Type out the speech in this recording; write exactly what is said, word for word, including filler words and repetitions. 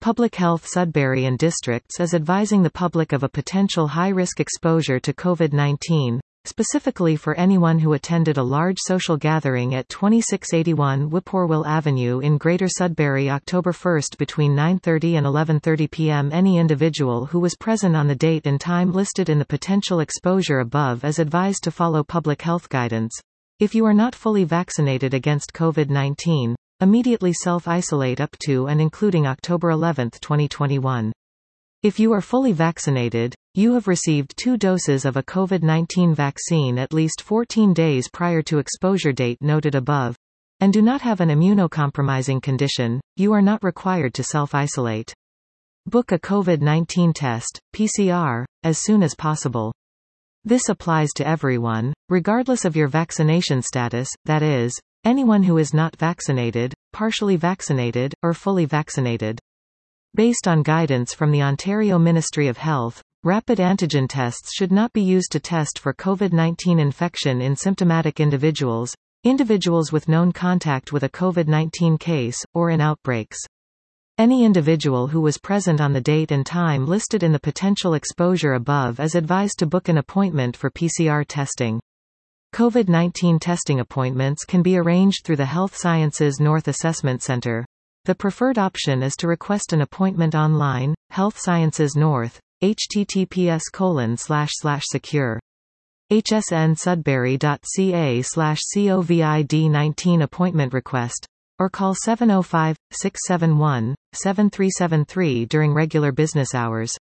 Public Health Sudbury and Districts is advising the public of a potential high-risk exposure to COVID nineteen, specifically for anyone who attended a large social gathering at twenty-six eighty-one Whippoorwill Avenue in Greater Sudbury October first between nine thirty and eleven thirty p m Any individual who was present on the date and time listed in the potential exposure above is advised to follow public health guidance. If you are not fully vaccinated against COVID nineteen, immediately self-isolate up to and including October eleventh twenty twenty-one. If you are fully vaccinated, you have received two doses of a COVID nineteen vaccine at least fourteen days prior to exposure date noted above, and do not have an immunocompromising condition, you are not required to self-isolate. Book a COVID nineteen test, P C R, as soon as possible. This applies to everyone, regardless of your vaccination status, that is, anyone who is not vaccinated, partially vaccinated, or fully vaccinated. Based on guidance from the Ontario Ministry of Health, rapid antigen tests should not be used to test for COVID nineteen infection in symptomatic individuals, individuals with known contact with a COVID nineteen case, or in outbreaks. Any individual who was present on the date and time listed in the potential exposure above is advised to book an appointment for P C R testing. COVID nineteen testing appointments can be arranged through the Health Sciences North Assessment Center. The preferred option is to request an appointment online, Health Sciences North, https colon slash slash secure. hsnsudbury.ca slash COVID nineteen appointment request, or call seven oh five, six seven one, seven three seven three during regular business hours.